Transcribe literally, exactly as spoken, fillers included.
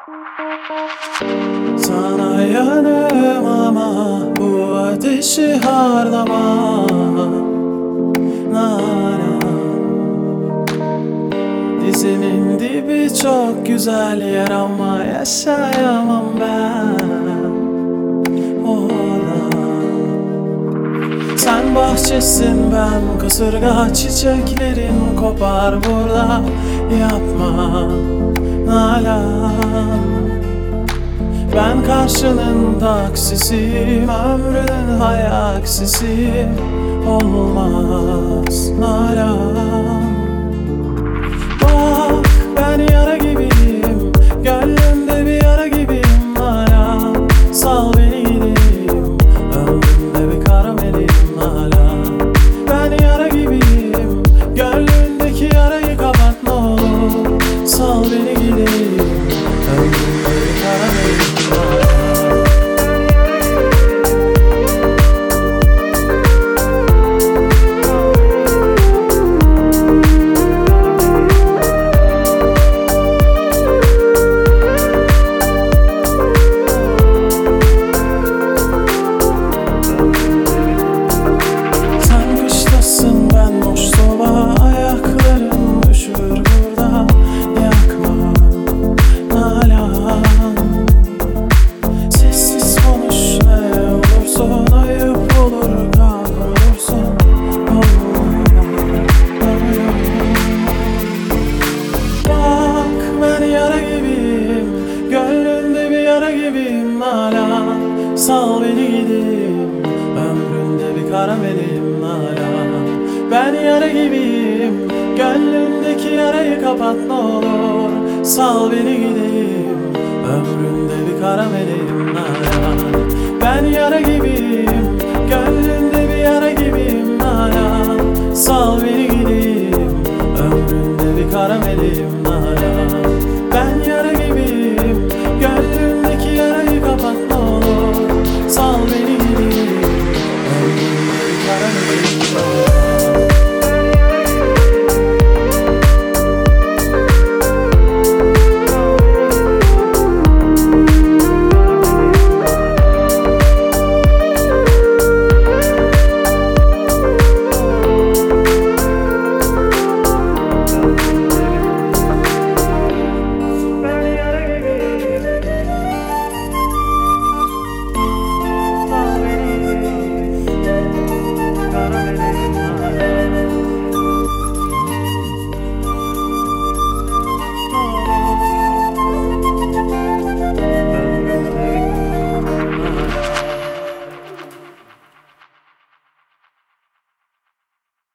Sana yanığım ama bu ateşi harlama Nalan. Dizinin dibi çok güzel yer ama yaşayamam ben orada. Sen bahçesin, ben kasırga, çiçeklerin kopar burada. Yapma Nalan. Ben karşının taksisiyim, ömrünün hayaksisiyim. Olmaz Nalan. Bak ben yara gibiyim, gönlümde bir yara gibiyim Nalan. Sal beni gideyim, ömrümde bir karamelim Nalan. Ben yara gibiyim, gönlündeki yarayı kapat ne olur. Sal beni gideyim, ömrümde bir karamelim Nalan. Sal beni gideyim, ömründe bir karamelim Nalan. Ben yara gibiyim, gönlümdeki yarayı kapat ne olur. Sal beni gideyim, ömründe bir karamelim Nalan. Ben yara gibiyim, gönlümde bir yara gibiyim Nalan. Sal beni gideyim, ömründe bir karamelim Nalan.